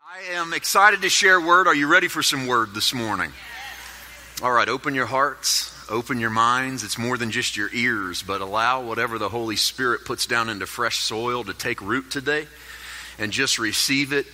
I am excited to share word. Are you ready for some word this morning? All right, open your hearts, open your minds. It's more than just your ears, but allow whatever the Holy Spirit puts down into fresh soil to take root today and just receive it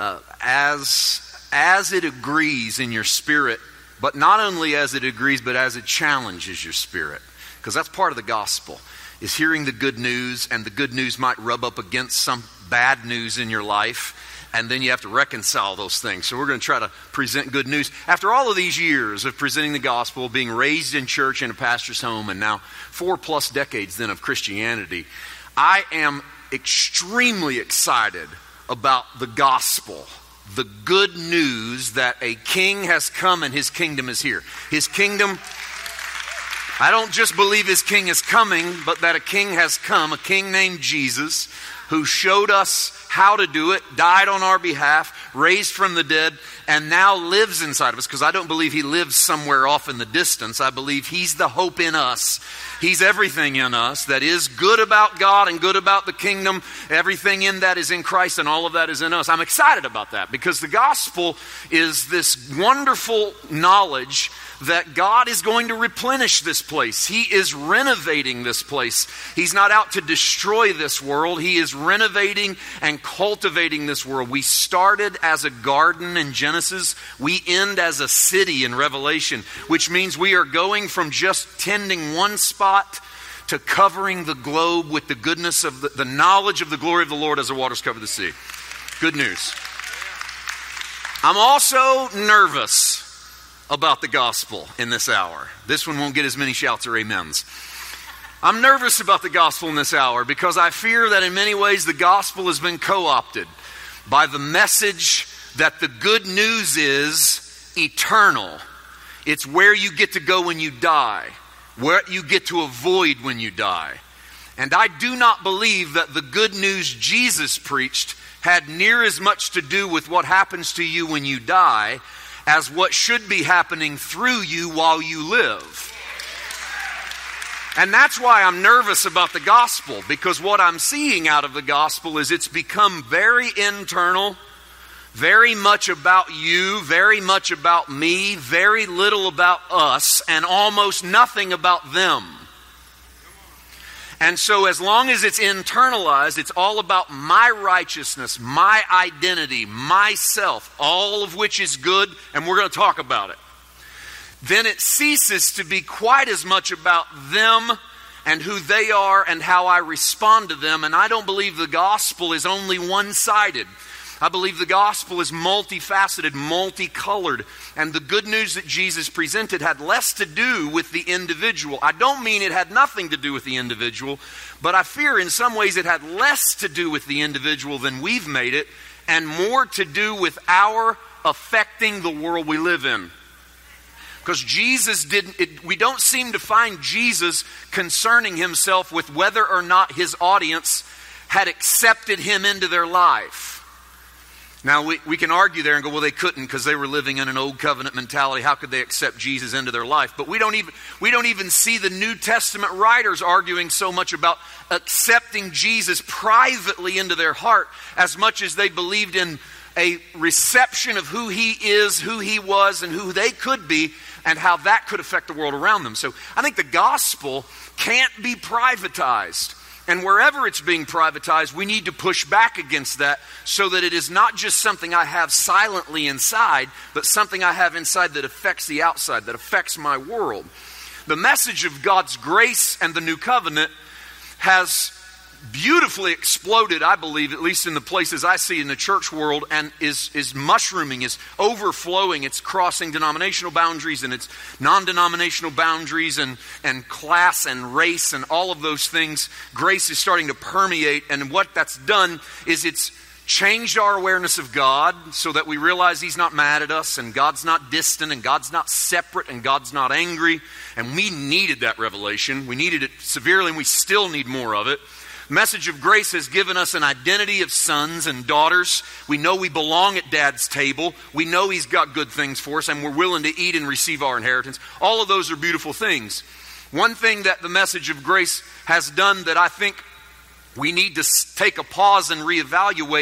as it agrees in your spirit, but not only as it agrees, but as it challenges your spirit. Because that's part of the gospel, is hearing the good news, and the good news might rub up against some bad news in your life, and then you have to reconcile those things. So we're going to try to present good news. After all of these years of presenting the gospel, being raised in church in a pastor's home, and now 4+ decades then of Christianity, I am extremely excited about the gospel, the good news that a king has come and his kingdom is here. His kingdom, I don't just believe his king is coming, but that a king has come, a king named Jesus, who showed us how to do it, died on our behalf, raised from the dead, and now lives inside of us. Because I don't believe he lives somewhere off in the distance. I believe he's the hope in us. He's everything in us that is good about God and good about the kingdom. Everything in that is in Christ, and all of that is in us. I'm excited about that because the gospel is this wonderful knowledge that God is going to replenish this place. He is renovating this place. He's not out to destroy this world. He is renovating and cultivating this world. We started as a garden in Genesis. We end as a city in Revelation, which means we are going from just tending one spot to covering the globe with the goodness of the knowledge of the glory of the Lord as the waters cover the sea. Good news. I'm also nervous about the gospel in this hour. This one won't get as many shouts or amens. I'm nervous about the gospel in this hour because I fear that in many ways the gospel has been co-opted by the message that the good news is eternal. It's where you get to go when you die, what you get to avoid when you die. And I do not believe that the good news Jesus preached had near as much to do with what happens to you when you die as what should be happening through you while you live. And that's why I'm nervous about the gospel, because what I'm seeing out of the gospel is it's become very internal, very much about you, very much about me, very little about us, and almost nothing about them. And so as long as it's internalized, it's all about my righteousness, my identity, myself, all of which is good, and we're going to talk about it. Then it ceases to be quite as much about them and who they are and how I respond to them. And I don't believe the gospel is only one-sided. I believe the gospel is multifaceted, multicolored. And the good news that Jesus presented had less to do with the individual. I don't mean it had nothing to do with the individual, but I fear in some ways it had less to do with the individual than we've made it, and more to do with our affecting the world we live in. Because Jesus we don't seem to find Jesus concerning himself with whether or not his audience had accepted him into their life. Now, we can argue there and go, well, they couldn't because they were living in an old covenant mentality. How could they accept Jesus into their life? But we don't even see the New Testament writers arguing so much about accepting Jesus privately into their heart as much as they believed in a reception of who he is, who he was, and who they could be, and how that could affect the world around them. So I think the gospel can't be privatized. And wherever it's being privatized, we need to push back against that so that it is not just something I have silently inside, but something I have inside that affects the outside, that affects my world. The message of God's grace and the new covenant has beautifully exploded, I believe, at least in the places I see in the church world, and is mushrooming, is overflowing. It's crossing denominational boundaries and it's non-denominational boundaries and class and race and all of those things. Grace is starting to permeate, and what that's done is it's changed our awareness of God so that we realize he's not mad at us, and God's not distant, and God's not separate, and God's not angry. And we needed that revelation. We needed it severely, and we still need more of it. Message of grace has given us an identity of sons and daughters. We know we belong at Dad's table. We know he's got good things for us, and we're willing to eat and receive our inheritance. All of those are beautiful things. One thing that the message of grace has done that I think we need to take a pause and reevaluate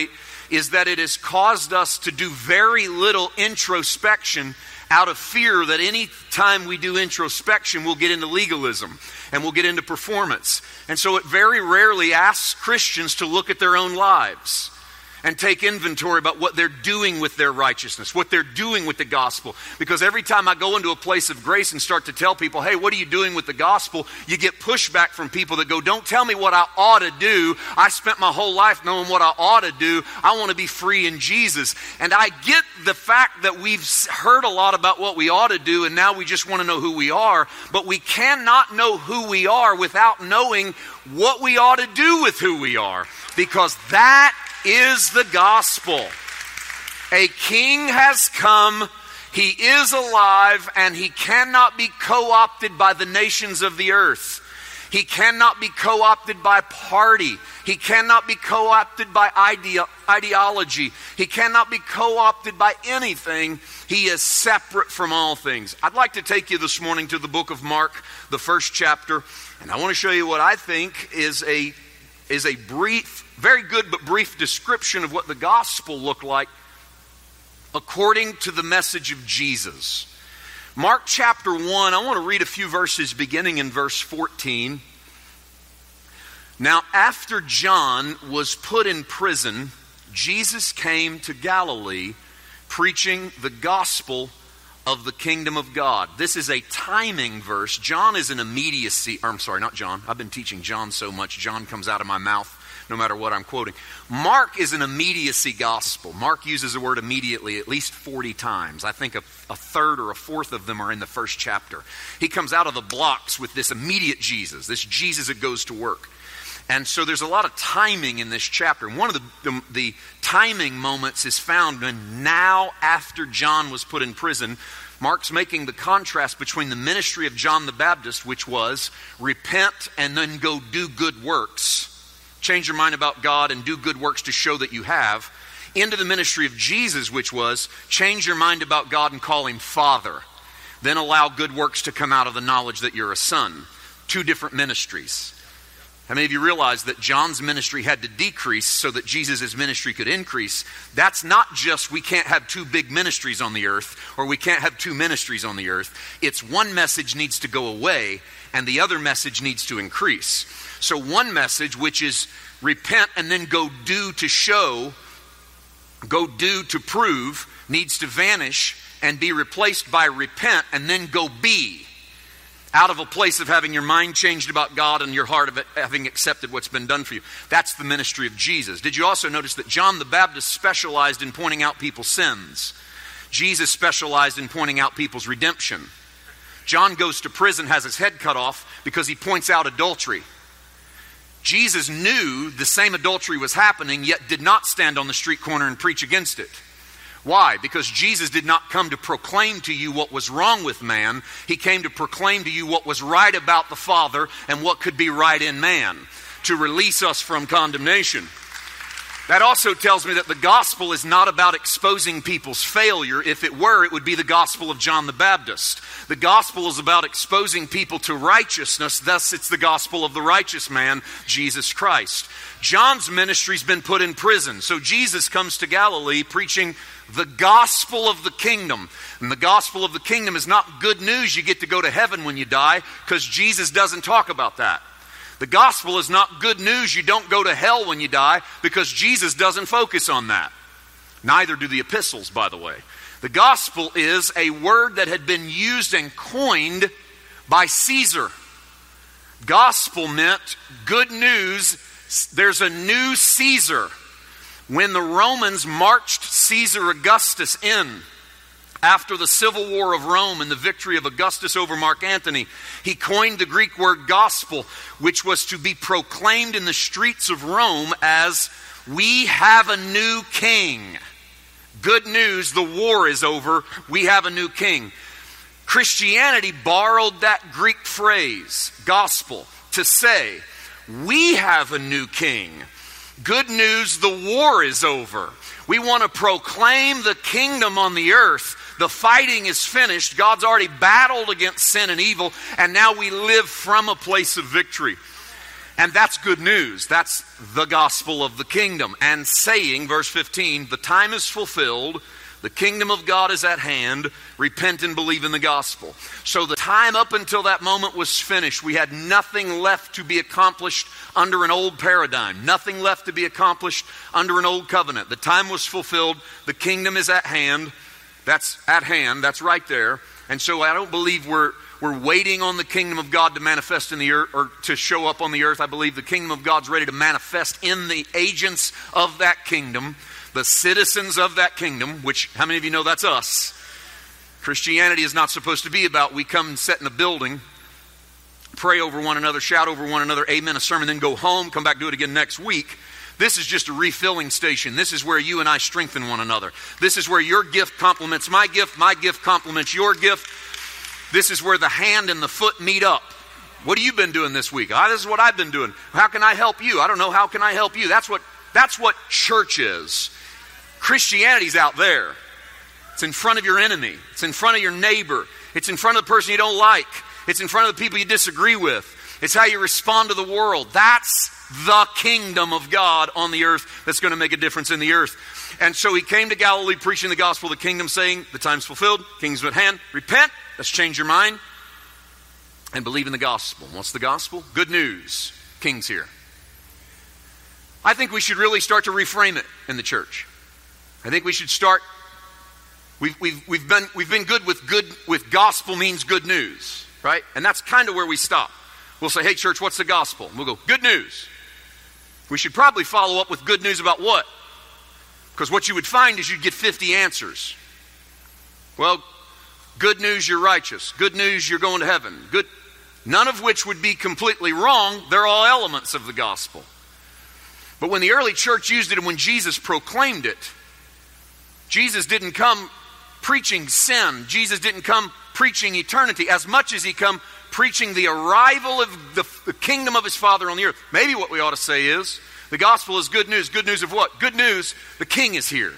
is that it has caused us to do very little introspection out of fear that any time we do introspection, we'll get into legalism and we'll get into performance. And so it very rarely asks Christians to look at their own lives and take inventory about what they're doing with their righteousness, what they're doing with the gospel. Because every time I go into a place of grace and start to tell people, hey, what are you doing with the gospel? You get pushback from people that go, don't tell me what I ought to do. I spent my whole life knowing what I ought to do. I want to be free in Jesus. And I get the fact that we've heard a lot about what we ought to do, and now we just want to know who we are. But we cannot know who we are without knowing what we ought to do with who we are. Because that is the gospel. A king has come, he is alive, and he cannot be co-opted by the nations of the earth. He cannot be co-opted by party. He cannot be co-opted by ideology. He cannot be co-opted by anything. He is separate from all things. I'd like to take you this morning to the book of Mark, the first chapter, and I want to show you what I think is a brief, very good but brief description of what the gospel looked like according to the message of Jesus. Mark chapter 1, I want to read a few verses beginning in verse 14. Now, after John was put in prison, Jesus came to Galilee preaching the gospel of the kingdom of God. This is a timing verse. John is an immediacy. I'm sorry, not John. I've been teaching John so much, John comes out of my mouth no matter what I'm quoting. Mark is an immediacy gospel. Mark uses the word immediately at least 40 times. I think a third or a fourth of them are in the first chapter. He comes out of the blocks with this immediate Jesus, this Jesus that goes to work. And so there's a lot of timing in this chapter. And one of the timing moments is found when now after John was put in prison, Mark's making the contrast between the ministry of John the Baptist, which was repent and then go do good works. Change your mind about God and do good works to show that you have, into the ministry of Jesus, which was change your mind about God and call him Father. Then allow good works to come out of the knowledge that you're a son. Two different ministries. How many of you realize that John's ministry had to decrease so that Jesus' ministry could increase? That's not just we can't have two big ministries on the earth, or we can't have two ministries on the earth. It's one message needs to go away and the other message needs to increase. So one message, which is repent and then go do to show, go do to prove, needs to vanish and be replaced by repent and then go be. Out of a place of having your mind changed about God and your heart of it, having accepted what's been done for you. That's the ministry of Jesus. Did you also notice that John the Baptist specialized in pointing out people's sins? Jesus specialized in pointing out people's redemption. John goes to prison, has his head cut off because he points out adultery. Jesus knew the same adultery was happening, yet did not stand on the street corner and preach against it. Why? Because Jesus did not come to proclaim to you what was wrong with man. He came to proclaim to you what was right about the Father and what could be right in man, to release us from condemnation. That also tells me that the gospel is not about exposing people's failure. If it were, it would be the gospel of John the Baptist. The gospel is about exposing people to righteousness. Thus, it's the gospel of the righteous man, Jesus Christ. John's ministry's been put in prison. So Jesus comes to Galilee preaching the gospel of the kingdom. And the gospel of the kingdom is not good news you get to go to heaven when you die, because Jesus doesn't talk about that. The gospel is not good news you don't go to hell when you die, because Jesus doesn't focus on that. Neither do the epistles, by the way. The gospel is a word that had been used and coined by Caesar. Gospel meant good news. There's a new Caesar. When the Romans marched Caesar Augustus in after the civil war of Rome and the victory of Augustus over Mark Antony, he coined the Greek word gospel, which was to be proclaimed in the streets of Rome as, we have a new king. Good news, the war is over. We have a new king. Christianity borrowed that Greek phrase, gospel, to say, we have a new king. Good news, the war is over. We want to proclaim the kingdom on the earth. The fighting is finished. God's already battled against sin and evil, and now we live from a place of victory. And that's good news. That's the gospel of the kingdom. And saying, verse 15, the time is fulfilled, the kingdom of God is at hand, repent and believe in the gospel. So the time up until that moment was finished. We had nothing left to be accomplished under an old paradigm. Nothing left to be accomplished under an old covenant. The time was fulfilled, the kingdom is at hand. That's at hand, that's right there. And so I don't believe we're waiting on the kingdom of God to manifest in the earth, or to show up on the earth. I believe the kingdom of God's ready to manifest in the agents of that kingdom, the citizens of that kingdom, which, how many of you know that's us? Christianity is not supposed to be about we come and sit in a building, pray over one another, shout over one another, amen a sermon, then go home, come back, do it again next week. This is just a refilling station. This is where you and I strengthen one another. This is where your gift complements my gift complements your gift. This is where the hand and the foot meet up. What have you been doing this week? This is what I've been doing. How can I help you? I don't know. How can I help you? That's what church is. Christianity's out there. It's in front of your enemy. It's in front of your neighbor. It's in front of the person you don't like. It's in front of the people you disagree with. It's how you respond to the world. That's the kingdom of God on the earth that's going to make a difference in the earth. And so he came to Galilee preaching the gospel of the kingdom, saying, the time's fulfilled, kingdom's at hand, repent, let's change your mind, and believe in the gospel. What's the gospel? Good news. King's here. I think we should really start to reframe it in the church. I think we should start. We've been good with gospel means good news, right? And that's kind of where we stop. We'll say, hey church, what's the gospel? And we'll go, good news. We should probably follow up with good news about what? Because what you would find is you'd get 50 answers. Well, good news you're righteous. Good news you're going to heaven. Good, none of which would be completely wrong. They're all elements of the gospel. But when the early church used it and when Jesus proclaimed it, Jesus didn't come preaching sin. Jesus didn't come preaching eternity as much as he come preaching the arrival of the kingdom of his Father on the earth. Maybe what we ought to say is, the gospel is good news. Good news of what? Good news, the king is here.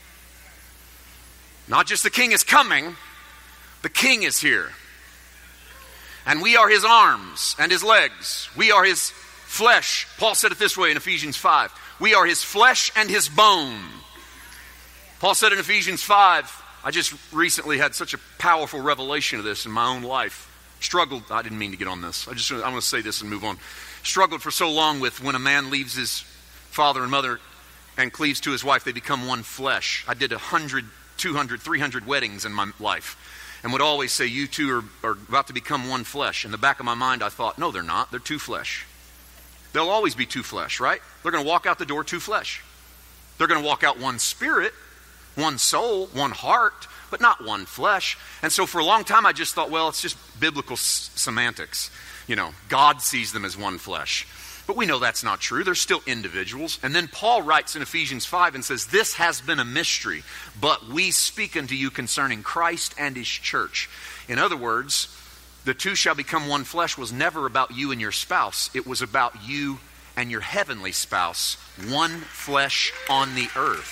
Not just the king is coming, the king is here. And we are his arms and his legs. We are his flesh. Paul said it this way in Ephesians 5. We are his flesh and his bone. Paul said in Ephesians 5, I just recently had such a powerful revelation of this in my own life. Struggled, I didn't mean to get on this. I'm going to say this and move on. Struggled for so long with when a man leaves his father and mother and cleaves to his wife, they become one flesh. I did 100, 200, 300 weddings in my life and would always say, you two are about to become one flesh. In the back of my mind, I thought, no, they're not. They're two flesh. They'll always be two flesh, right? They're going to walk out the door two flesh. They're going to walk out one spirit, one soul, one heart, but not one flesh. And so for a long time I just thought, well, it's just biblical semantics. You know, God sees them as one flesh. But we know that's not true. They're still individuals. And then Paul writes in Ephesians 5 and says, this has been a mystery, but we speak unto you concerning Christ and his church. In other words, the two shall become one flesh was never about you and your spouse. It was about you and your heavenly spouse, one flesh on the earth.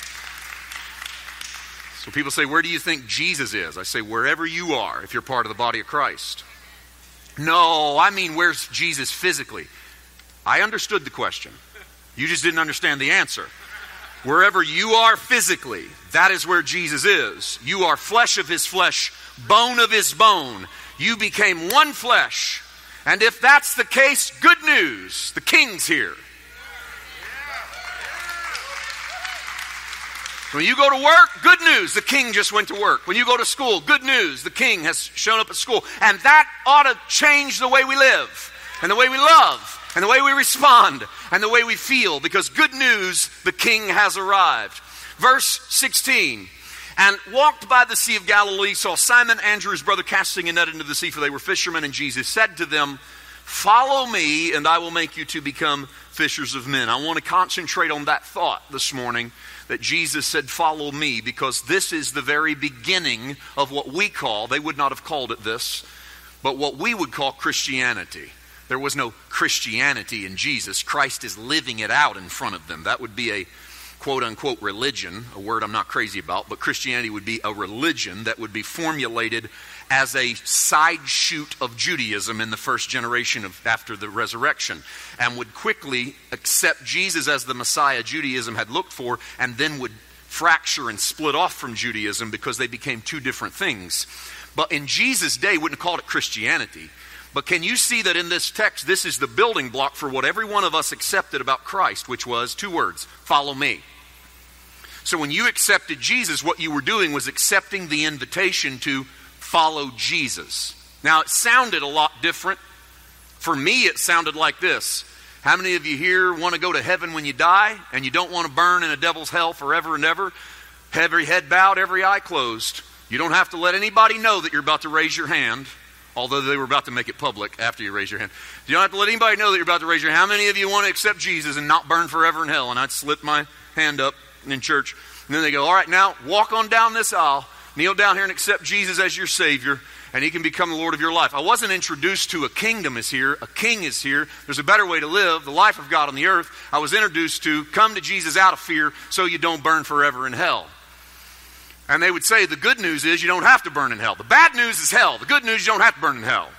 So people say, where do you think Jesus is? I say, wherever you are, if you're part of the body of Christ. No, I mean, where's Jesus physically? I understood the question. You just didn't understand the answer. Wherever you are physically, that is where Jesus is. You are flesh of his flesh, bone of his bone. You became one flesh. And if that's the case, good news. The king's here. When you go to work, good news, the king just went to work. When you go to school, good news, the king has shown up at school. And that ought to change the way we live, and the way we love, and the way we respond, and the way we feel, because good news, the king has arrived. Verse 16, and walked by the Sea of Galilee, saw Simon, Andrew, his brother, casting a net into the sea, for they were fishermen, and Jesus said to them, follow me, and I will make you to become fishers of men. I want to concentrate on that thought this morning, that Jesus said, follow me, because this is the very beginning of what we call, they would not have called it this, but what we would call Christianity. There was no Christianity in Jesus. Christ is living it out in front of them. That would be quote-unquote religion, a word I'm not crazy about, but Christianity would be a religion that would be formulated as a side shoot of Judaism in the first generation after the resurrection, and would quickly accept Jesus as the Messiah Judaism had looked for, and then would fracture and split off from Judaism because they became two different things. But in Jesus' day, wouldn't have called it Christianity. But can you see that in this text, this is the building block for what every one of us accepted about Christ, which was two words: follow me. So when you accepted Jesus, what you were doing was accepting the invitation to follow Jesus. Now, it sounded a lot different. For me, it sounded like this. How many of you here want to go to heaven when you die, and you don't want to burn in a devil's hell forever and ever? Every head bowed, every eye closed. You don't have to let anybody know that you're about to raise your hand, although they were about to make it public after you raise your hand. You don't have to let anybody know that you're about to raise your hand. How many of you want to accept Jesus and not burn forever in hell? And I'd slip my hand up in church. And then they go, all right, now walk on down this aisle, kneel down here and accept Jesus as your Savior, and He can become the Lord of your life. I wasn't introduced to a kingdom is here, a king is here. There's a better way to live, the life of God on the earth. I was introduced to come to Jesus out of fear so you don't burn forever in hell. And they would say the good news is you don't have to burn in hell. The bad news is hell. The good news, you don't have to burn in hell.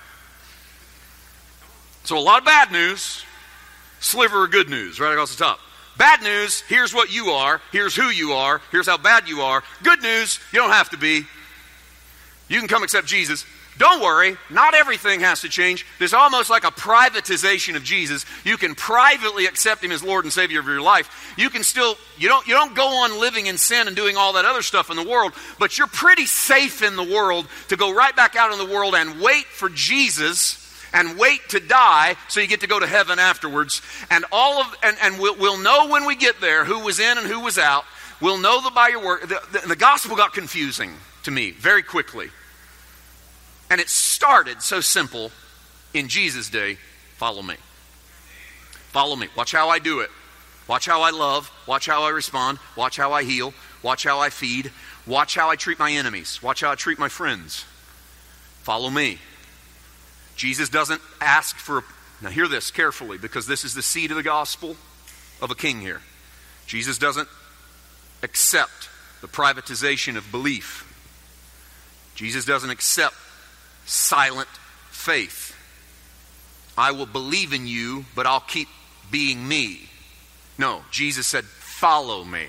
So a lot of bad news, sliver of good news right across the top. Bad news, here's what you are, here's who you are, here's how bad you are. Good news, you don't have to be. You can come accept Jesus. Don't worry, not everything has to change. There's almost like a privatization of Jesus. You can privately accept Him as Lord and Savior of your life. You can still, you don't go on living in sin and doing all that other stuff in the world, but you're pretty safe in the world to go right back out in the world and wait for Jesus and wait to die so you get to go to heaven afterwards. And we'll know when we get there who was in and who was out. We'll know by your work. The gospel got confusing to me very quickly. And it started so simple in Jesus' day: follow me. Follow me. Watch how I do it. Watch how I love. Watch how I respond. Watch how I heal. Watch how I feed. Watch how I treat my enemies. Watch how I treat my friends. Follow me. Jesus doesn't ask for... Now hear this carefully, because this is the seed of the gospel of a king here. Jesus doesn't accept the privatization of belief. Jesus doesn't accept silent faith. I will believe in you, but I'll keep being me. No, Jesus said, follow me.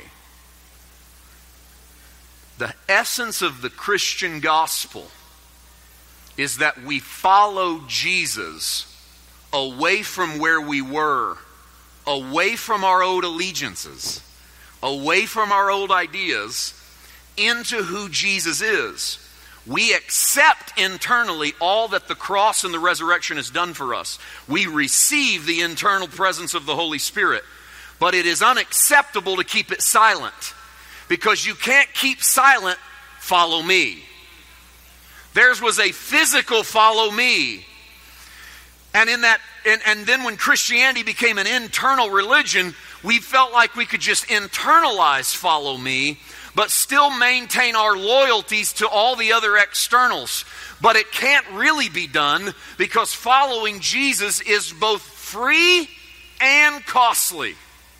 The essence of the Christian gospel is that we follow Jesus away from where we were, away from our old allegiances, away from our old ideas, into who Jesus is. We accept internally all that the cross and the resurrection has done for us. We receive the internal presence of the Holy Spirit. But it is unacceptable to keep it silent, because you can't keep silent, follow me. Theirs was a physical follow me. And then when Christianity became an internal religion, we felt like we could just internalize follow me, but still maintain our loyalties to all the other externals. But it can't really be done, because following Jesus is both free and costly.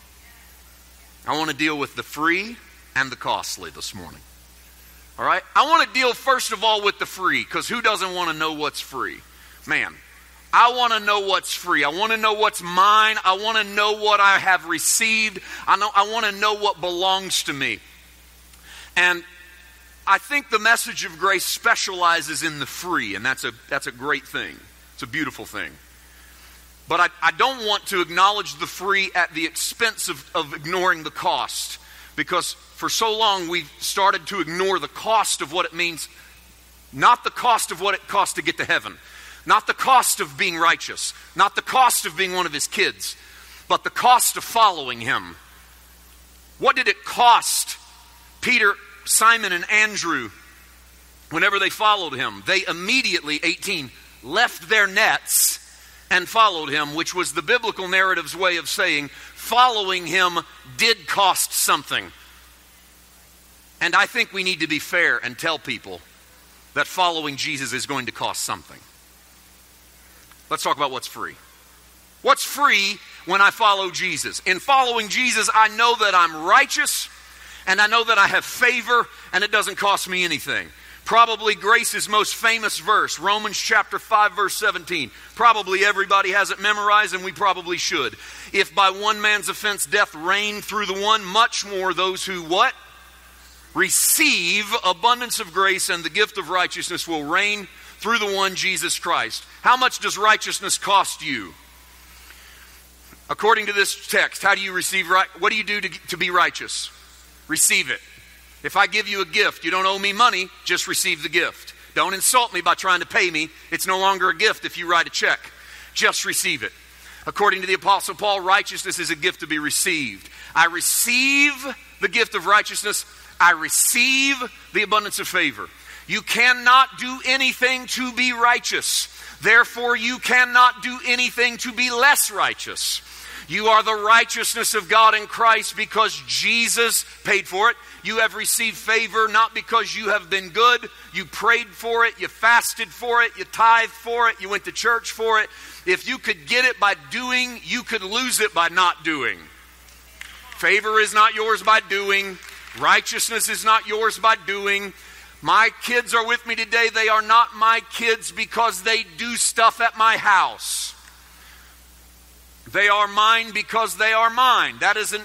I want to deal with the free and the costly this morning. All right? I want to deal first of all with the free, because who doesn't want to know what's free? Man, I want to know what's free. I want to know what's mine. I want to know what I have received. I want to know what belongs to me. And I think the message of grace specializes in the free, and that's a great thing. It's a beautiful thing. But I don't want to acknowledge the free at the expense of ignoring the cost, because for so long we've started to ignore the cost of what it means, not the cost of what it costs to get to heaven, not the cost of being righteous, not the cost of being one of His kids, but the cost of following Him. What did it cost Peter, Simon, and Andrew whenever they followed Him? They immediately, 18, left their nets and followed Him, which was the biblical narrative's way of saying following Him did cost something. And I think we need to be fair and tell people that following Jesus is going to cost something. Let's talk about what's free. What's free when I follow Jesus. In following Jesus, I know that I'm righteous, and I know that I have favor, and it doesn't cost me anything. Probably Grace's most famous verse, Romans chapter 5, verse 17. Probably everybody has it memorized, and we probably should. If by one man's offense death reigned through the one, much more those who what? Receive abundance of grace and the gift of righteousness will reign through the one, Jesus Christ. How much does righteousness cost you? According to this text, how do you receive what do you do to be righteous? Receive it. If I give you a gift, you don't owe me money, just receive the gift. Don't insult me by trying to pay me. It's no longer a gift if you write a check. Just receive it. According to the Apostle Paul, righteousness is a gift to be received. I receive the gift of righteousness. I receive the abundance of favor. You cannot do anything to be righteous. Therefore, you cannot do anything to be less righteous. You are the righteousness of God in Christ because Jesus paid for it. You have received favor not because you have been good. You prayed for it. You fasted for it. You tithed for it. You went to church for it. If you could get it by doing, you could lose it by not doing. Favor is not yours by doing. Righteousness is not yours by doing. My kids are with me today. They are not my kids because they do stuff at my house. They are mine because they are mine. That isn't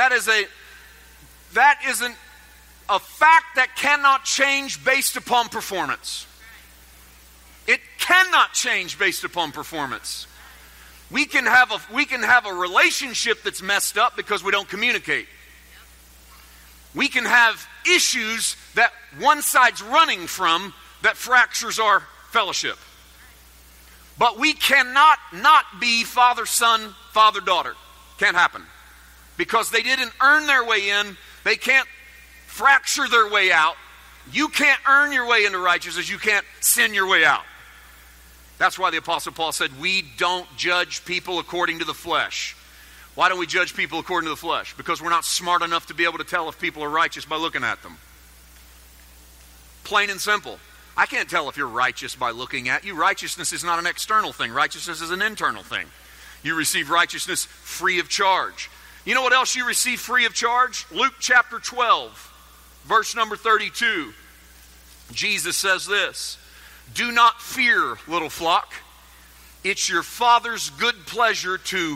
a fact that cannot change based upon performance. It cannot change based upon performance. We can have a relationship that's messed up because we don't communicate. We can have issues that one side's running from that fractures our fellowship. But we cannot not be father-son, father-daughter. Can't happen. Because they didn't earn their way in. They can't fracture their way out. You can't earn your way into righteousness. You can't sin your way out. That's why the Apostle Paul said, we don't judge people according to the flesh. Why don't we judge people according to the flesh? Because we're not smart enough to be able to tell if people are righteous by looking at them. Plain and simple. I can't tell if you're righteous by looking at you. Righteousness is not an external thing. Righteousness is an internal thing. You receive righteousness free of charge. You know what else you receive free of charge? Luke chapter 12, verse number 32. Jesus says this, do not fear, little flock. It's your Father's good pleasure to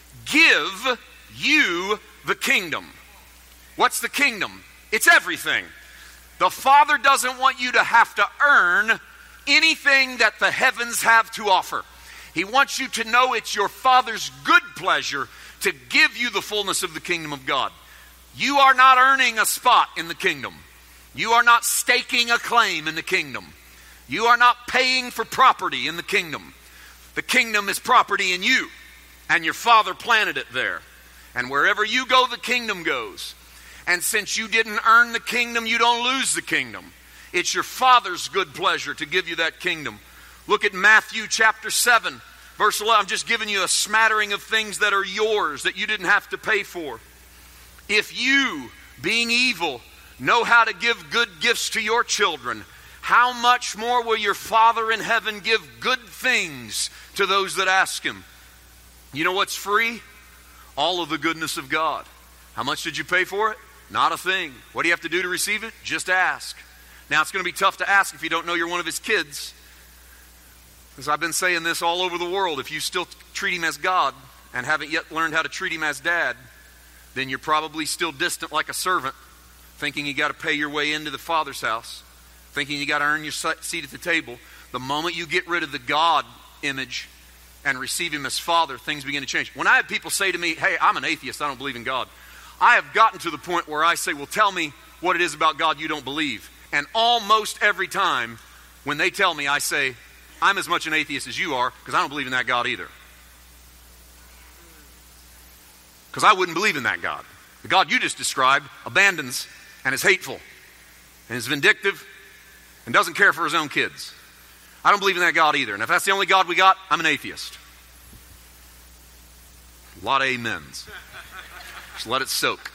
give you the kingdom. What's the kingdom? It's everything. The Father doesn't want you to have to earn anything that the heavens have to offer. He wants you to know it's your Father's good pleasure to give you the fullness of the kingdom of God. You are not earning a spot in the kingdom. You are not staking a claim in the kingdom. You are not paying for property in the kingdom. The kingdom is property in you, and your Father planted it there. And wherever you go, the kingdom goes. And since you didn't earn the kingdom, you don't lose the kingdom. It's your Father's good pleasure to give you that kingdom. Look at Matthew chapter 7, verse 11. I'm just giving you a smattering of things that are yours that you didn't have to pay for. If you, being evil, know how to give good gifts to your children, how much more will your Father in heaven give good things to those that ask Him? You know what's free? All of the goodness of God. How much did you pay for it? Not a thing. What do you have to do to receive it? Just ask. Now, it's going to be tough to ask if you don't know you're one of His kids. Because I've been saying this all over the world. If you still treat Him as God and haven't yet learned how to treat Him as Dad, then you're probably still distant like a servant, thinking you got to pay your way into the Father's house, thinking you got to earn your seat at the table. The moment you get rid of the God image and receive Him as Father, things begin to change. When I have people say to me, hey, I'm an atheist, I don't believe in God, I have gotten to the point where I say, well, tell me what it is about God you don't believe. And almost every time when they tell me, I say, I'm as much an atheist as you are because I don't believe in that God either. Because I wouldn't believe in that God. The God you just described abandons and is hateful and is vindictive and doesn't care for His own kids. I don't believe in that God either. And if that's the only God we got, I'm an atheist. A lot of amens. Just let it soak.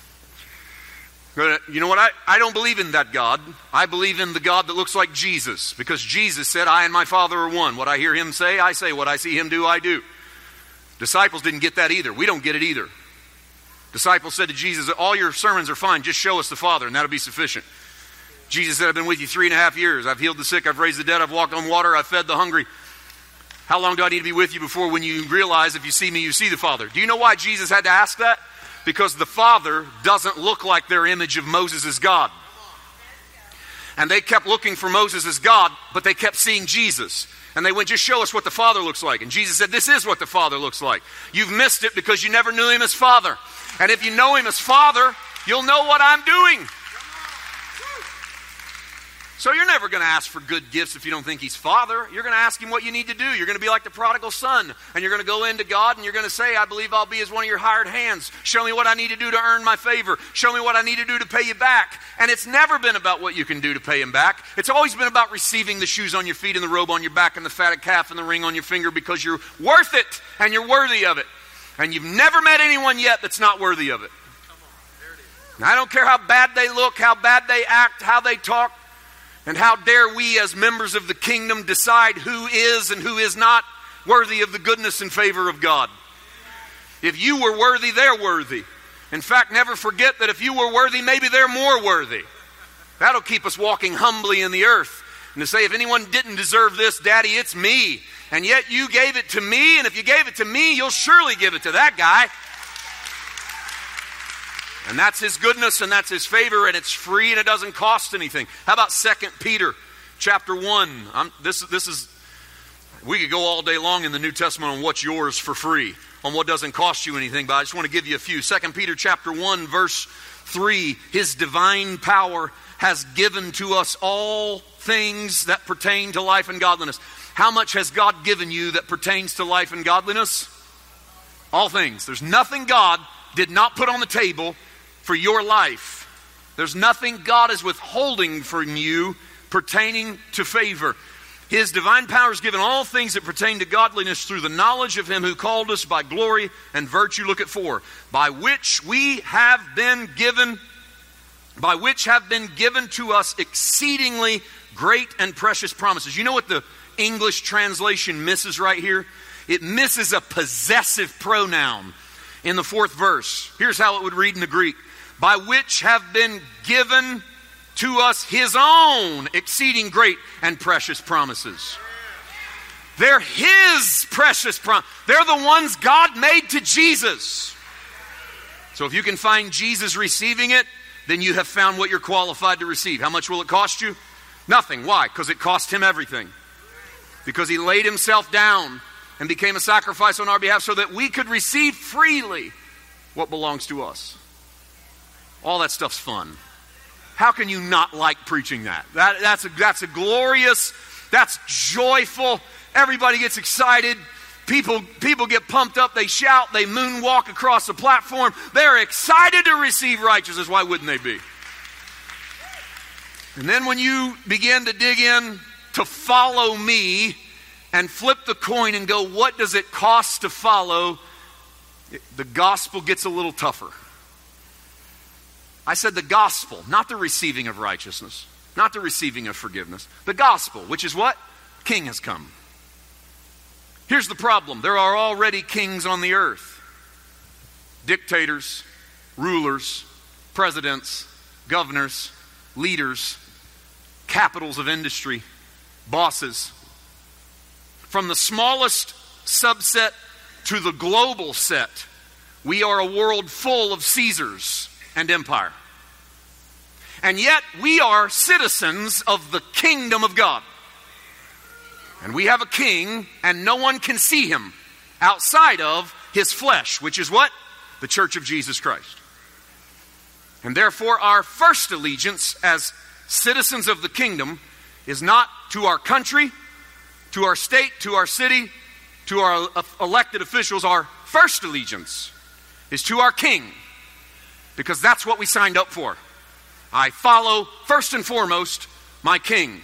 You know what? I don't believe in that God. I believe in the God that looks like Jesus. Because Jesus said, I and my Father are one. What I hear Him say, I say. What I see Him do, I do. Disciples didn't get that either. We don't get it either. Disciples said to Jesus, all your sermons are fine, just show us the Father, and that'll be sufficient. Jesus said, I've been with you 3.5 years. I've healed the sick, I've raised the dead, I've walked on water, I've fed the hungry. How long do I need to be with you before when you realize if you see me, you see the Father? Do you know why Jesus had to ask that? Because the Father doesn't look like their image of Moses as God. And they kept looking for Moses as God, but they kept seeing Jesus. And they went, just show us what the Father looks like. And Jesus said, this is what the Father looks like. You've missed it because you never knew Him as Father. And if you know Him as Father, you'll know what I'm doing. So you're never going to ask for good gifts if you don't think He's Father. You're going to ask Him what you need to do. You're going to be like the prodigal son. And you're going to go into God and you're going to say, I believe I'll be as one of your hired hands. Show me what I need to do to earn my favor. Show me what I need to do to pay you back. And it's never been about what you can do to pay Him back. It's always been about receiving the shoes on your feet and the robe on your back and the fatted calf and the ring on your finger because you're worth it and you're worthy of it. And you've never met anyone yet that's not worthy of it. And I don't care how bad they look, how bad they act, how they talk. And how dare we as members of the kingdom decide who is and who is not worthy of the goodness and favor of God. If you were worthy, they're worthy. In fact, never forget that if you were worthy, maybe they're more worthy. That'll keep us walking humbly in the earth. And to say, if anyone didn't deserve this, Daddy, it's me. And yet you gave it to me, and if you gave it to me, you'll surely give it to that guy. And that's His goodness and that's His favor, and it's free and it doesn't cost anything. How about 2 Peter chapter 1? We could go all day long in the New Testament on what's yours for free, on what doesn't cost you anything, but I just want to give you a few. 2 Peter chapter 1 verse 3, His divine power has given to us all things that pertain to life and godliness. How much has God given you that pertains to life and godliness? All things. There's nothing God did not put on the table for your life. There's nothing God is withholding from you pertaining to favor. His divine power has given all things that pertain to godliness through the knowledge of Him who called us by glory and virtue. Look at 4. By which have been given to us exceedingly great and precious promises. You know what the English translation misses right here? It misses a possessive pronoun in the 4th verse. Here's how it would read in the Greek. By which have been given to us His own exceeding great and precious promises. They're His precious promises. They're the ones God made to Jesus. So if you can find Jesus receiving it, then you have found what you're qualified to receive. How much will it cost you? Nothing. Why? Because it cost Him everything. Because He laid Himself down and became a sacrifice on our behalf so that we could receive freely what belongs to us. All that stuff's fun. How can you not like preaching that? That's a glorious, that's joyful. Everybody gets excited. People get pumped up. They shout. They moonwalk across the platform. They're excited to receive righteousness. Why wouldn't they be? And then when you begin to dig in to follow me and flip the coin and go, what does it cost to follow? The gospel gets a little tougher. I said the gospel, not the receiving of righteousness, not the receiving of forgiveness. The gospel, which is what? King has come. Here's the problem. There are already kings on the earth. Dictators, rulers, presidents, governors, leaders, capitals of industry, bosses. From the smallest subset to the global set, we are a world full of Caesars and empire. And yet we are citizens of the kingdom of God. And we have a king, and no one can see Him outside of His flesh, which is what? The church of Jesus Christ. And therefore our first allegiance as citizens of the kingdom is not to our country, to our state, to our city, to our elected officials. Our first allegiance is to our king. Because that's what we signed up for. I follow first and foremost my king.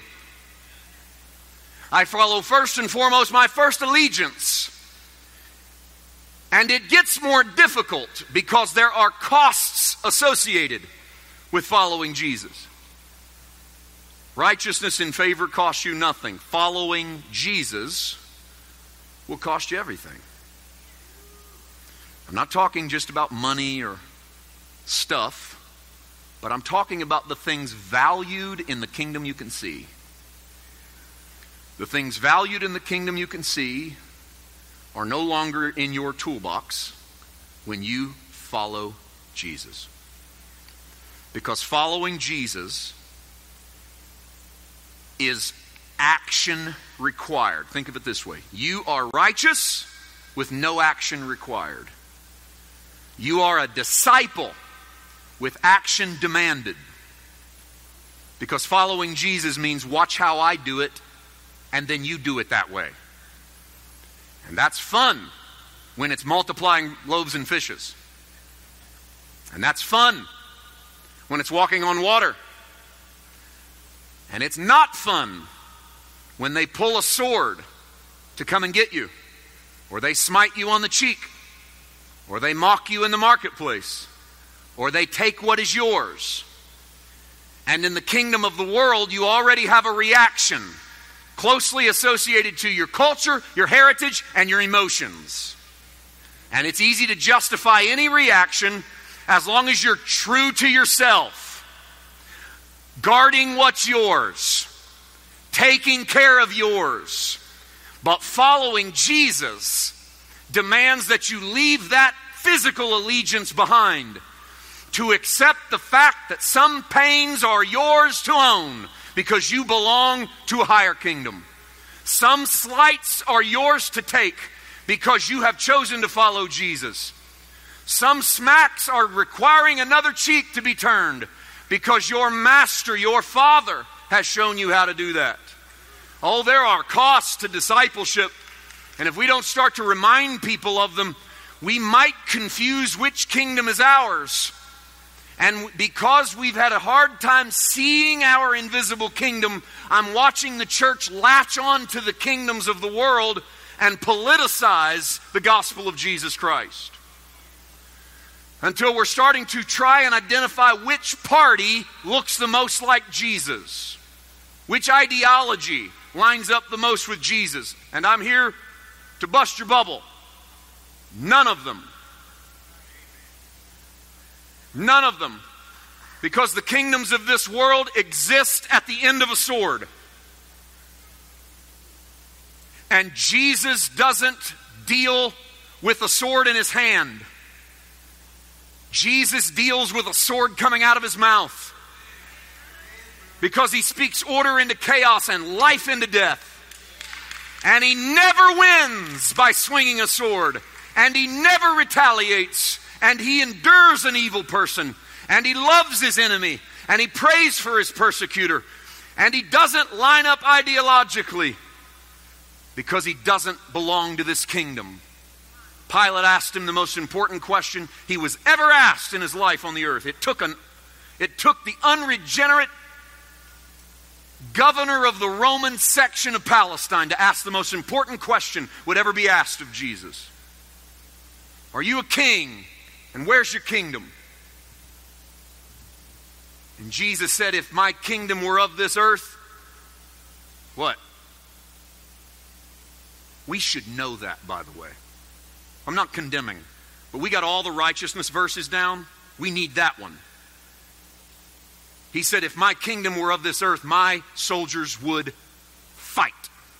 I follow first and foremost my first allegiance. And it gets more difficult because there are costs associated with following Jesus. Righteousness and favor costs you nothing. Following Jesus will cost you everything. I'm not talking just about money or stuff, but I'm talking about the things valued in the kingdom you can see. The things valued in the kingdom you can see are no longer in your toolbox when you follow Jesus. Because following Jesus is action required. Think of it this way. You are righteous with no action required. You are a disciple with action demanded. Because following Jesus means watch how I do it, and then you do it that way. And that's fun when it's multiplying loaves and fishes. And that's fun when it's walking on water. And it's not fun when they pull a sword to come and get you, or they smite you on the cheek, or they mock you in the marketplace, or they take what is yours. And in the kingdom of the world, you already have a reaction closely associated to your culture, your heritage, and your emotions. And it's easy to justify any reaction as long as you're true to yourself, guarding what's yours, taking care of yours. But following Jesus demands that you leave that physical allegiance behind to accept the fact that some pains are yours to own because you belong to a higher kingdom. Some slights are yours to take because you have chosen to follow Jesus. Some smacks are requiring another cheek to be turned because your master, your Father, has shown you how to do that. Oh, there are costs to discipleship, and if we don't start to remind people of them, we might confuse which kingdom is ours. And because we've had a hard time seeing our invisible kingdom, I'm watching the church latch on to the kingdoms of the world and politicize the gospel of Jesus Christ. Until we're starting to try and identify which party looks the most like Jesus. Which ideology lines up the most with Jesus. And I'm here to bust your bubble. None of them. None of them. Because the kingdoms of this world exist at the end of a sword. And Jesus doesn't deal with a sword in his hand. Jesus deals with a sword coming out of his mouth. Because he speaks order into chaos and life into death. And he never wins by swinging a sword. And he never retaliates. And he endures an evil person. And he loves his enemy. And he prays for his persecutor. And he doesn't line up ideologically. Because he doesn't belong to this kingdom. Pilate asked him the most important question he was ever asked in his life on the earth. It took the unregenerate governor of the Roman section of Palestine to ask the most important question would ever be asked of Jesus. Are you a king? And where's your kingdom? And Jesus said, if my kingdom were of this earth, what? We should know that, by the way. I'm not condemning, but we got all the righteousness verses down. We need that one. He said, if my kingdom were of this earth, my soldiers would fight.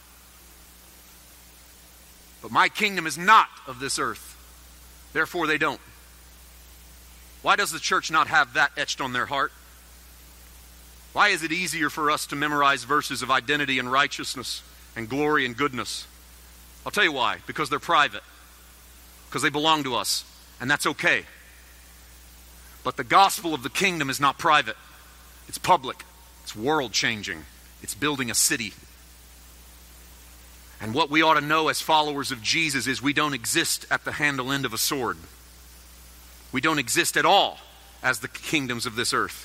But my kingdom is not of this earth. Therefore, they don't. Why does the church not have that etched on their heart? Why is it easier for us to memorize verses of identity and righteousness and glory and goodness? I'll tell you why. Because they're private. Because they belong to us. And that's okay. But the gospel of the kingdom is not private. It's public. It's world-changing. It's building a city. And what we ought to know as followers of Jesus is we don't exist at the handle end of a sword. We don't exist at all as the kingdoms of this earth.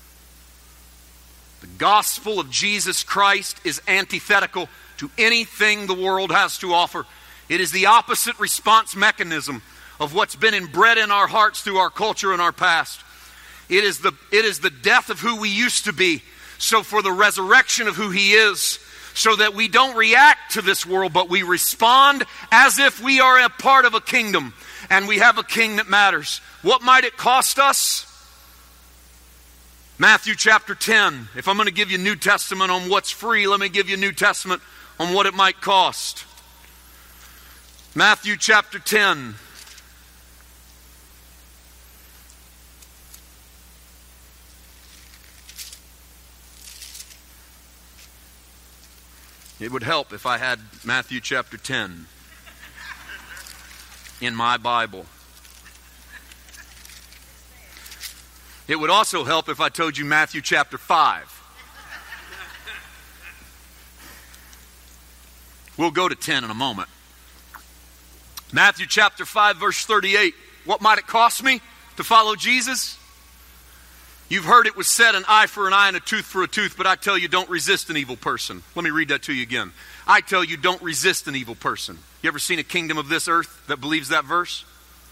The gospel of Jesus Christ is antithetical to anything the world has to offer. It is the opposite response mechanism of what's been inbred in our hearts through our culture and our past. It is the death of who we used to be, so for the resurrection of who he is, so that we don't react to this world, but we respond as if we are a part of a kingdom, and we have a king that matters. What might it cost us? Matthew chapter 10. If I'm going to give you New Testament on what's free, let me give you New Testament on what it might cost. Matthew chapter 10. It would help if I had Matthew chapter 10 in my Bible. It would also help if I told you Matthew chapter 5. We'll go to 10 in a moment. Matthew chapter 5 verse 38. What might it cost me to follow Jesus? You've heard it was said, an eye for an eye and a tooth for a tooth, but I tell you, don't resist an evil person. Let me read that to you again. I tell you, don't resist an evil person. You ever seen a kingdom of this earth that believes that verse?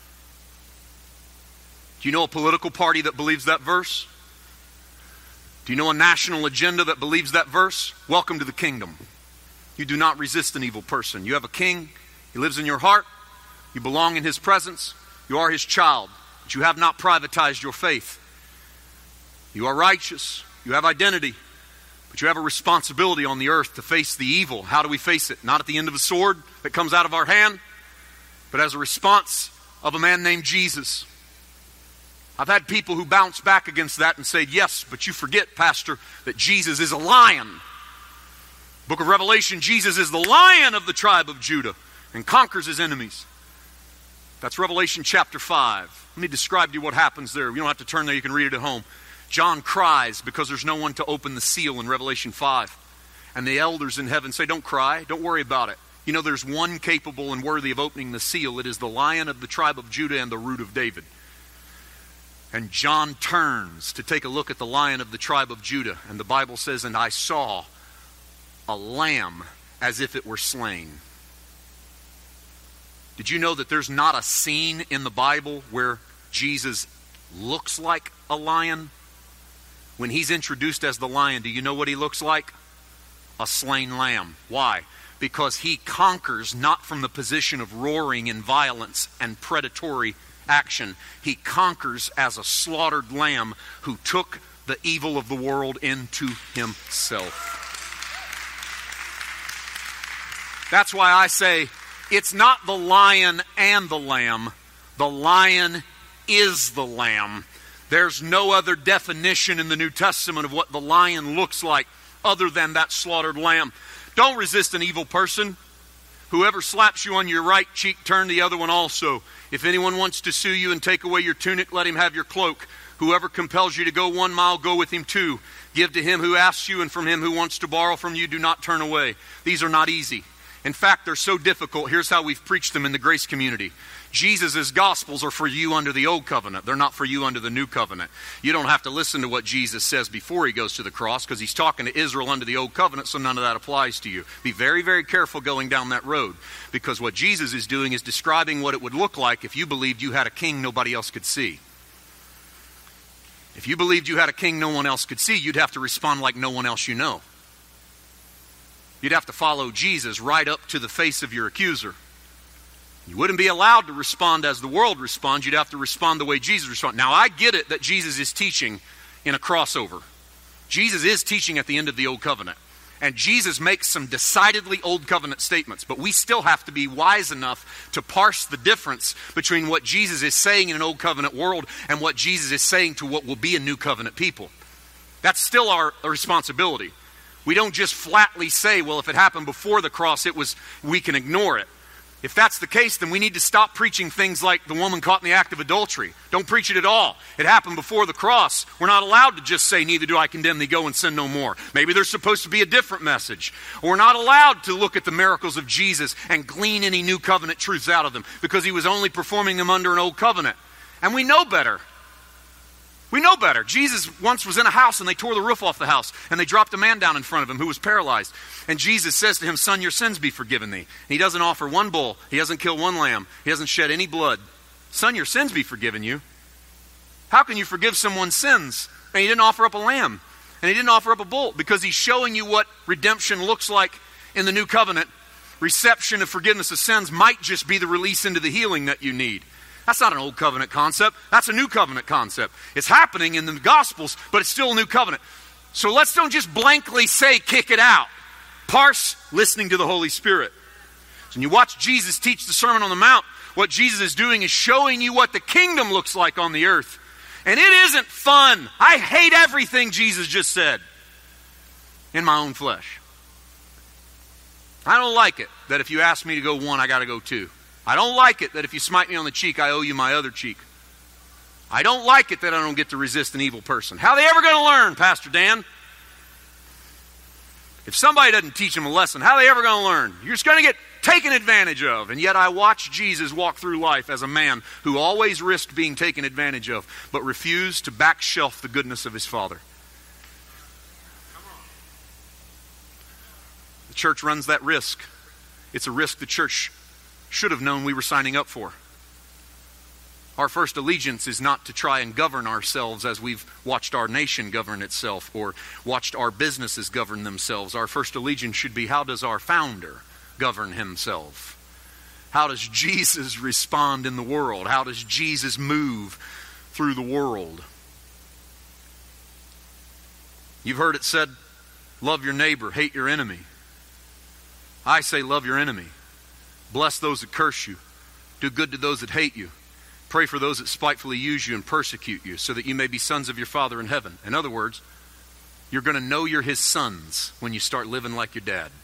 Do you know a political party that believes that verse? Do you know a national agenda that believes that verse? Welcome to the kingdom. You do not resist an evil person. You have a king. He lives in your heart. You belong in his presence. You are his child. But you have not privatized your faith. You are righteous. You have identity. But you have a responsibility on the earth to face the evil. How do we face it? Not at the end of a sword that comes out of our hand, but as a response of a man named Jesus. I've had people who bounce back against that and say, yes, but you forget, Pastor, that Jesus is a lion. Book of Revelation, Jesus is the lion of the tribe of Judah and conquers his enemies. That's Revelation chapter 5. Let me describe to you what happens there. You don't have to turn there, you can read it at home. John cries because there's no one to open the seal in Revelation 5. And the elders in heaven say, don't cry, don't worry about it. You know, there's one capable and worthy of opening the seal. It is the Lion of the tribe of Judah and the Root of David. And John turns to take a look at the Lion of the tribe of Judah. And the Bible says, and I saw a lamb as if it were slain. Did you know that there's not a scene in the Bible where Jesus looks like a lion? When he's introduced as the lion, do you know what he looks like? A slain lamb. Why? Because he conquers not from the position of roaring in violence and predatory action. He conquers as a slaughtered lamb who took the evil of the world into himself. That's why I say it's not the lion and the lamb. The lion is the lamb. There's no other definition in the New Testament of what the lion looks like other than that slaughtered lamb. Don't resist an evil person. Whoever slaps you on your right cheek, turn the other one also. If anyone wants to sue you and take away your tunic, let him have your cloak. Whoever compels you to go 1 mile, go with him 2. Give to him who asks you, and from him who wants to borrow from you, do not turn away. These are not easy. In fact, they're so difficult. Here's how we've preached them in the Grace community. Jesus' gospels are for you under the old covenant. They're not for you under the new covenant. You don't have to listen to what Jesus says before he goes to the cross because he's talking to Israel under the old covenant, so none of that applies to you. Be very, very careful going down that road because what Jesus is doing is describing what it would look like if you believed you had a king nobody else could see. If you believed you had a king no one else could see, you'd have to respond like no one else you know. You'd have to follow Jesus right up to the face of your accuser. You wouldn't be allowed to respond as the world responds. You'd have to respond the way Jesus responds. Now, I get it that Jesus is teaching in a crossover. Jesus is teaching at the end of the Old Covenant. And Jesus makes some decidedly Old Covenant statements. But we still have to be wise enough to parse the difference between what Jesus is saying in an Old Covenant world and what Jesus is saying to what will be a New Covenant people. That's still our responsibility. We don't just flatly say, well, if it happened before the cross, we can ignore it. If that's the case, then we need to stop preaching things like the woman caught in the act of adultery. Don't preach it at all. It happened before the cross. We're not allowed to just say, neither do I condemn thee, go and sin no more. Maybe there's supposed to be a different message. We're not allowed to look at the miracles of Jesus and glean any new covenant truths out of them because he was only performing them under an old covenant. And we know better. We know better. Jesus once was in a house and they tore the roof off the house and they dropped a man down in front of him who was paralyzed. And Jesus says to him, son, your sins be forgiven thee. And he doesn't offer one bull. He doesn't kill one lamb. He doesn't shed any blood. Son, your sins be forgiven you. How can you forgive someone's sins? And he didn't offer up a lamb. And he didn't offer up a bull because he's showing you what redemption looks like in the new covenant. Reception of forgiveness of sins might just be the release into the healing that you need. That's not an old covenant concept. That's a new covenant concept. It's happening in the Gospels, but it's still a new covenant. So let's don't just blankly say, kick it out. Parse listening to the Holy Spirit. So when you watch Jesus teach the Sermon on the Mount, what Jesus is doing is showing you what the kingdom looks like on the earth. And it isn't fun. I hate everything Jesus just said in my own flesh. I don't like it that if you ask me to go one, I got to go two. I don't like it that if you smite me on the cheek, I owe you my other cheek. I don't like it that I don't get to resist an evil person. How are they ever going to learn, Pastor Dan? If somebody doesn't teach them a lesson, how are they ever going to learn? You're just going to get taken advantage of. And yet I watched Jesus walk through life as a man who always risked being taken advantage of, but refused to back shelf the goodness of his Father. The church runs that risk. It's a risk the church should have known we were signing up for. Our first allegiance is not to try and govern ourselves as we've watched our nation govern itself or watched our businesses govern themselves. Our first allegiance should be, how does our founder govern himself? How does Jesus respond in the world? How does Jesus move through the world? You've heard it said, love your neighbor, hate your enemy. I say love your enemy. Bless those that curse you. Do good to those that hate you. Pray for those that spitefully use you and persecute you, so that you may be sons of your Father in heaven. In other words, you're going to know you're his sons when you start living like your dad.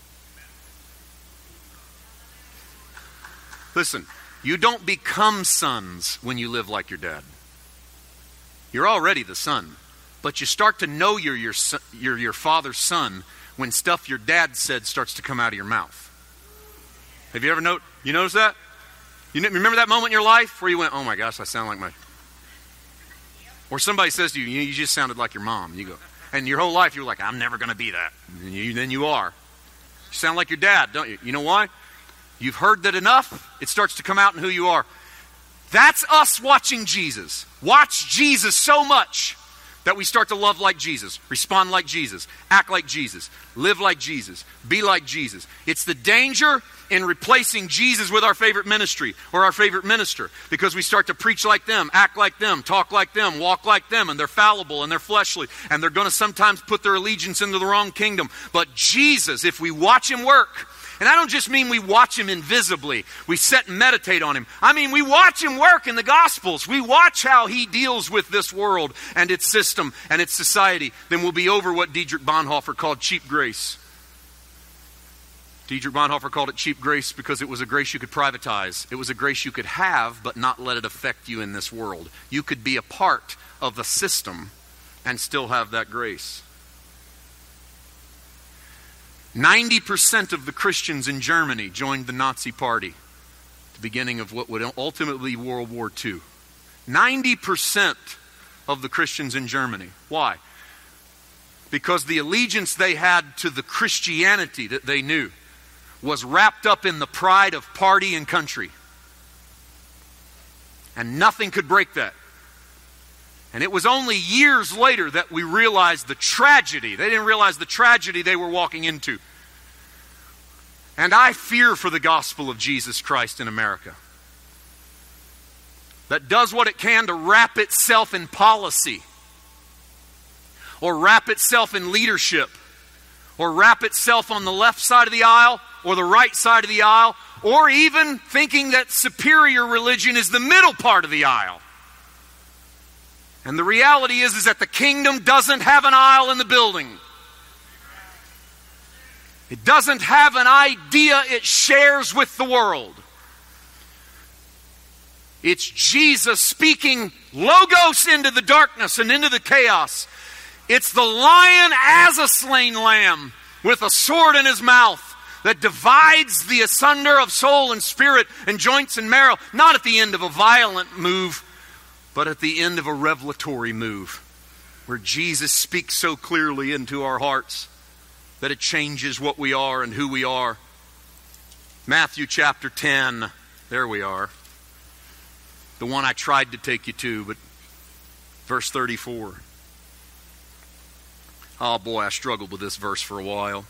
Listen, you don't become sons when you live like your dad. You're already the son. But you start to know you're your father's son when stuff your dad said starts to come out of your mouth. Have you ever noticed that? You remember that moment in your life where you went, oh my gosh, I sound like my... Or somebody says to you, you just sounded like your mom. And you go, and your whole life you're like, I'm never going to be that. And then you are. You sound like your dad, don't you? You know why? You've heard that enough, it starts to come out in who you are. That's us watching Jesus. Watch Jesus so much that we start to love like Jesus, respond like Jesus, act like Jesus, live like Jesus, be like Jesus. It's the danger in replacing Jesus with our favorite ministry or our favorite minister, because we start to preach like them, act like them, talk like them, walk like them, and they're fallible and they're fleshly, and they're going to sometimes put their allegiance into the wrong kingdom. But Jesus, if we watch him work, and I don't just mean we watch him invisibly, we sit and meditate on him. I mean we watch him work in the Gospels. We watch how he deals with this world and its system and its society. Then we'll be over what Dietrich Bonhoeffer called cheap grace. Dietrich Bonhoeffer called it cheap grace because it was a grace you could privatize. It was a grace you could have but not let it affect you in this world. You could be a part of the system and still have that grace. 90% of the Christians in Germany joined the Nazi Party at the beginning of what would ultimately be World War II. 90% of the Christians in Germany. Why? Because the allegiance they had to the Christianity that they knew was wrapped up in the pride of party and country. And nothing could break that. And it was only years later that we realized the tragedy. They didn't realize the tragedy they were walking into. And I fear for the gospel of Jesus Christ in America, that does what it can to wrap itself in policy, or wrap itself in leadership, or wrap itself on the left side of the aisle or the right side of the aisle, or even thinking that superior religion is the middle part of the aisle. And the reality is that the kingdom doesn't have an aisle in the building. It doesn't have an idea it shares with the world. It's Jesus speaking logos into the darkness and into the chaos. It's the lion as a slain lamb with a sword in his mouth that divides the asunder of soul and spirit and joints and marrow, not at the end of a violent move, but at the end of a revelatory move, where Jesus speaks so clearly into our hearts that it changes what we are and who we are. Matthew chapter 10, there we are. The one I tried to take you to, but verse 34. Oh boy, I struggled with this verse for a while.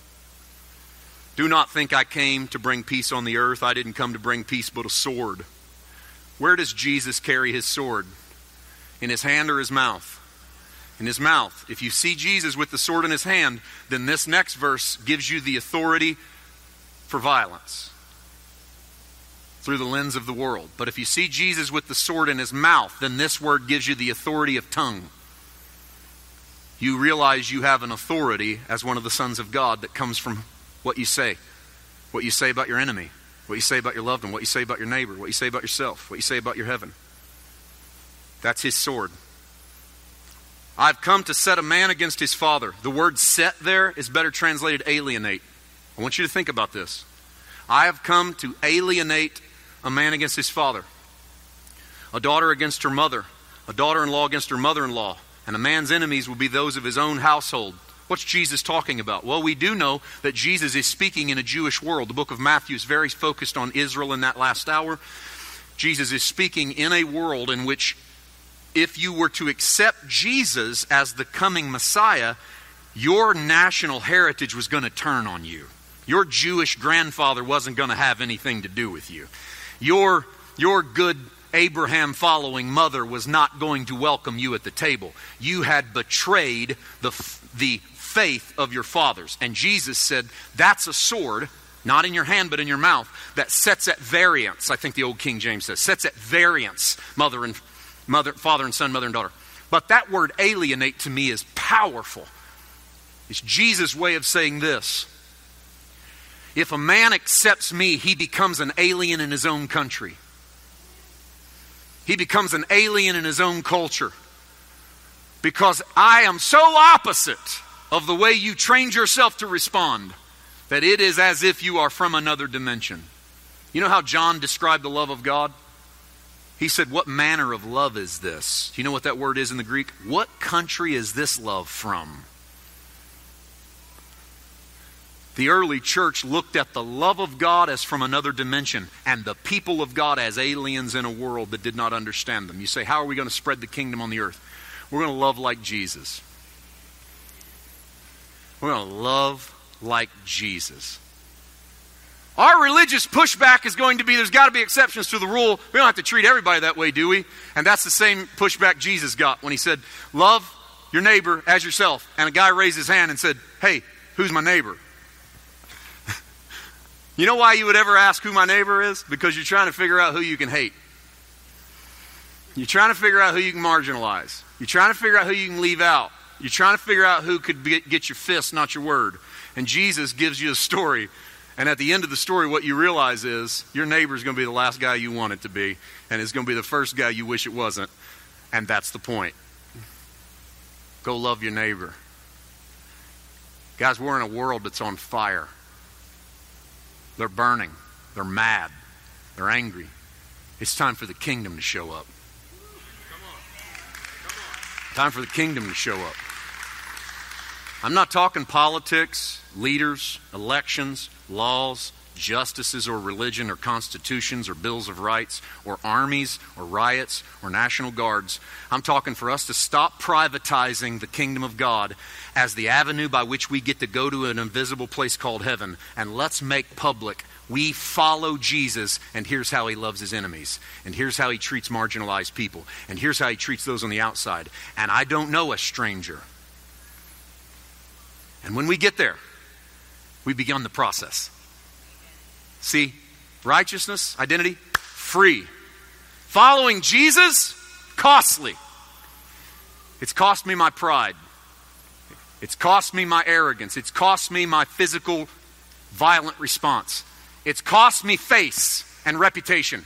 Do not think I came to bring peace on the earth. I didn't come to bring peace but a sword. where does Jesus carry his sword? In his hand or his mouth? In his mouth. If you see Jesus with the sword in his hand, then this next verse gives you the authority for violence through the lens of the world. But if you see Jesus with the sword in his mouth, then this word gives you the authority of tongue. You realize you have an authority as one of the sons of God that comes from what you say. What you say about your enemy. What you say about your loved one. What you say about your neighbor. What you say about yourself. What you say about your heaven. That's his sword. I've come to set a man against his father. The word set there is better translated alienate. I want you to think about this. I have come to alienate a man against his father. A daughter against her mother. A daughter-in-law against her mother-in-law. And a man's enemies will be those of his own household. What's Jesus talking about? Well, we do know that Jesus is speaking in a Jewish world. The book of Matthew is very focused on Israel in that last hour. Jesus is speaking in a world in which if you were to accept Jesus as the coming Messiah, your national heritage was going to turn on you. Your Jewish grandfather wasn't going to have anything to do with you. Your good Abraham following mother was not going to welcome you at the table. You had betrayed the faith of your fathers. And Jesus said, that's a sword, not in your hand but in your mouth, that sets at variance. I think the old King James says, sets at variance father and son, mother and daughter. But that word alienate to me is powerful. It's Jesus' way of saying this. If a man accepts me, he becomes an alien in his own country. He becomes an alien in his own culture. Because I am so opposite of the way you trained yourself to respond that it is as if you are from another dimension. You know how John described the love of God? He said, what manner of love is this? Do you know what that word is in the Greek? What country is this love from? The early church looked at the love of God as from another dimension and the people of God as aliens in a world that did not understand them. You say, how are we going to spread the kingdom on the earth? We're going to love like Jesus. We're going to love like Jesus. Our religious pushback is going to be, there's got to be exceptions to the rule. We don't have to treat everybody that way, do we? And that's the same pushback Jesus got when he said, love your neighbor as yourself. And a guy raised his hand and said, hey, who's my neighbor? You know why you would ever ask who my neighbor is? Because you're trying to figure out who you can hate. You're trying to figure out who you can marginalize. You're trying to figure out who you can leave out. You're trying to figure out who could get your fist, not your word. And Jesus gives you a story. And at the end of the story, what you realize is your neighbor is going to be the last guy you want it to be. And it's going to be the first guy you wish it wasn't. And that's the point. Go love your neighbor. Guys, we're in a world that's on fire. They're burning. They're mad. They're angry. It's time for the kingdom to show up. Time for the kingdom to show up. I'm not talking politics, leaders, elections, laws, justices or religion or constitutions or bills of rights or armies or riots or national guards. I'm talking for us to stop privatizing the kingdom of God as the avenue by which we get to go to an invisible place called heaven, and let's make public we follow Jesus, and here's how he loves his enemies, and here's how he treats marginalized people, and here's how he treats those on the outside, and I don't know a stranger. And when we get there, we begin the process. See, righteousness, identity, free. Following Jesus, costly. It's cost me my pride. It's cost me my arrogance. It's cost me my physical, violent response. It's cost me face and reputation.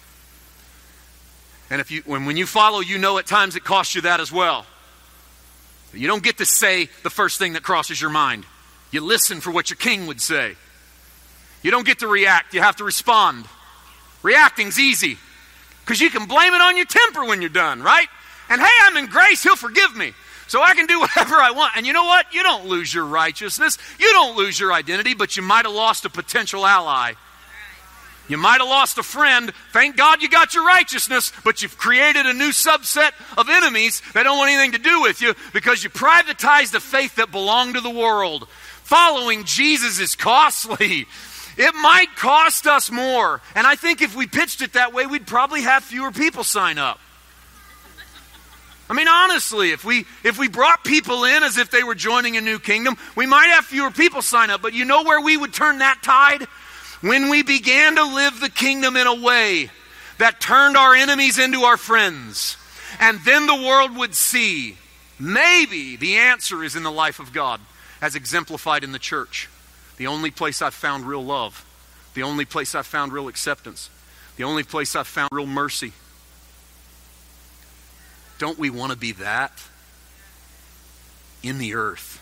And when you follow, you know at times it costs you that as well. You don't get to say the first thing that crosses your mind. You listen for what your king would say. You don't get to react. You have to respond. Reacting's easy because you can blame it on your temper when you're done, right? And hey, I'm in grace. He'll forgive me. So I can do whatever I want. And you know what? You don't lose your righteousness. You don't lose your identity, but you might have lost a potential ally. You might have lost a friend. Thank God you got your righteousness, but you've created a new subset of enemies that don't want anything to do with you because you privatized the faith that belonged to the world. Following Jesus is costly. It might cost us more. And I think if we pitched it that way, we'd probably have fewer people sign up. I mean, honestly, if we brought people in as if they were joining a new kingdom, we might have fewer people sign up. But you know where we would turn that tide? When we began to live the kingdom in a way that turned our enemies into our friends. And then the world would see, maybe the answer is in the life of God, as exemplified in the church. The only place I've found real love. The only place I've found real acceptance. The only place I've found real mercy. Don't we want to be that in the earth?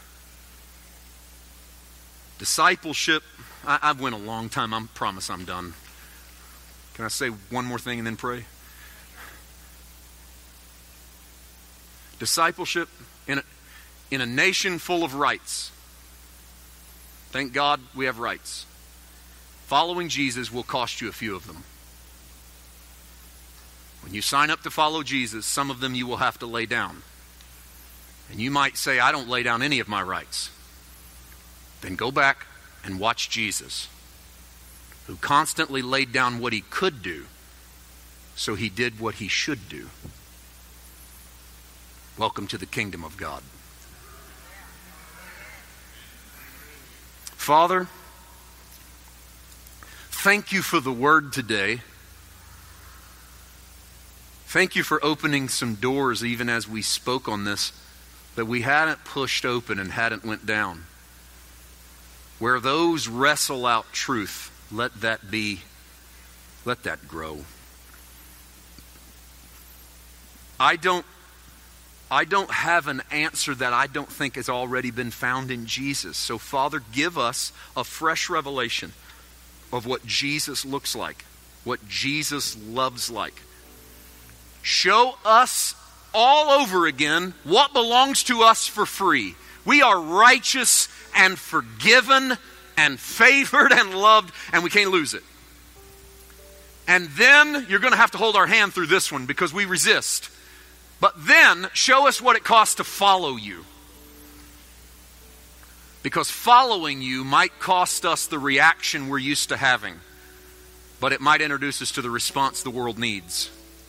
Discipleship, I've went a long time. I promise I'm done. Can I say one more thing and then pray? Discipleship in a nation full of rights. Thank God we have rights. Following Jesus will cost you a few of them. When you sign up to follow Jesus, some of them you will have to lay down. And you might say, I don't lay down any of my rights. Then go back and watch Jesus, who constantly laid down what he could do, so he did what he should do. Welcome to the kingdom of God. Father, thank you for the word today. Thank you for opening some doors even as we spoke on this that we hadn't pushed open and hadn't went down. Where those wrestle out truth, let that grow. I don't have an answer that I don't think has already been found in Jesus. So Father, give us a fresh revelation of what Jesus looks like, what Jesus loves like. Show us all over again what belongs to us for free. We are righteous and forgiven and favored and loved, and we can't lose it. And then you're going to have to hold our hand through this one because we resist. But then show us what it costs to follow you. Because following you might cost us the reaction we're used to having, but it might introduce us to the response the world needs.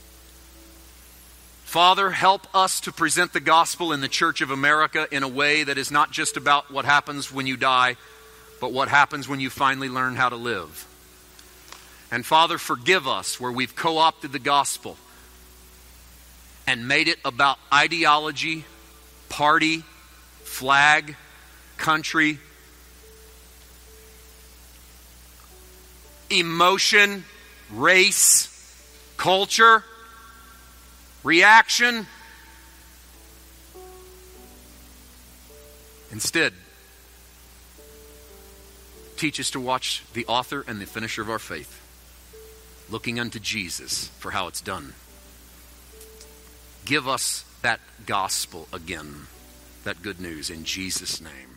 Father, help us to present the gospel in the Church of America in a way that is not just about what happens when you die, but what happens when you finally learn how to live. And Father, forgive us where we've co-opted the gospel and made it about ideology, party, flag, country, emotion, race, culture, reaction. Instead, teach us to watch the author and the finisher of our faith, looking unto Jesus for how it's done. Give us that gospel again, that good news in Jesus' name.